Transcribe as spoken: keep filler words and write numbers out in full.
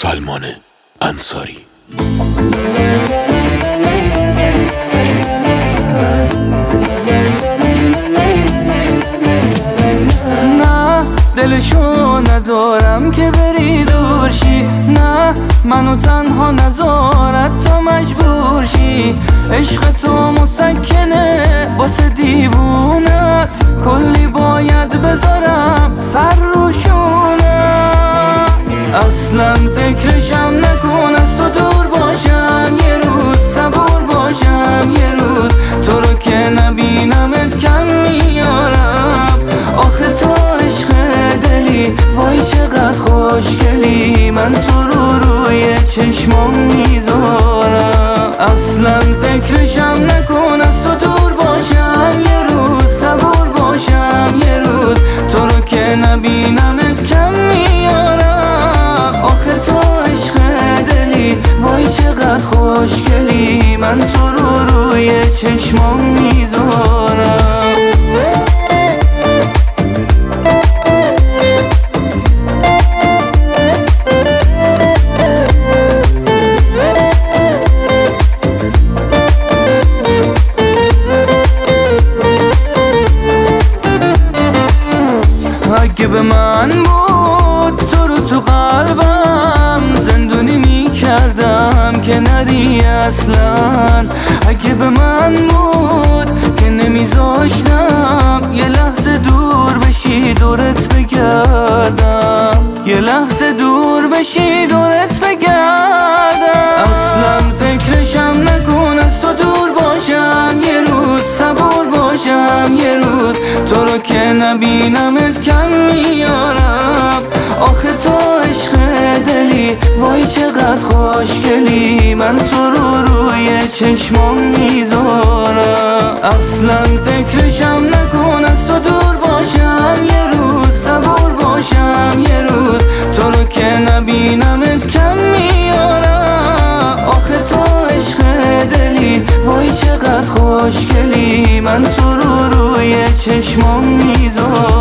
سلمان انصاری. نه دلشو ندارم که بری دور شی، نه منو تنها نذارد تا مجبور شی. عشق تو مسکنه واسه دیوونت، کلی باید بذارم سر روشونت. اصلا فکرشم نکن از تو دور باشم، یه روز صبور باشم، یه روز تو رو که نبینمت کم میارم. آخه تو عشق دلی، وای چقدر خوشگلی، من تو رو روی چشمام میذارم. اصلا فکرشم نکن از تو دور باشم، یه روز صبور باشم، یه روز تو رو که نبینمت کم میارم. آخه تو عشق دلی، وای چقدر خوشگلی، من تو رو روی چشمام میذارم. اگه به من بود تو رو تو قلبم زندونی میکردم که نری اصلا. اگه به من بود که نمیذاشتم یه لحظه دور بشی دورت بگردم، یه لحظه دور بشی دورت بگردم. اصلا فکرشم نکن از تو دور باشم، یه روز صبور باشم، یه روز تو رو که نبینمت کم میارم. آخه تو عشق دلی، وای چقدر خوشگلی، من تو رو روی چشمام میذارم. اصلا فکرشم نکن از تو دور باشم، یه روز صبور باشم، یه روز تو رو که نبینمت کم میارم. آخه تو عشق دلی، وای چقدر خوشگلی، من تو رو روی چشمام میذارم.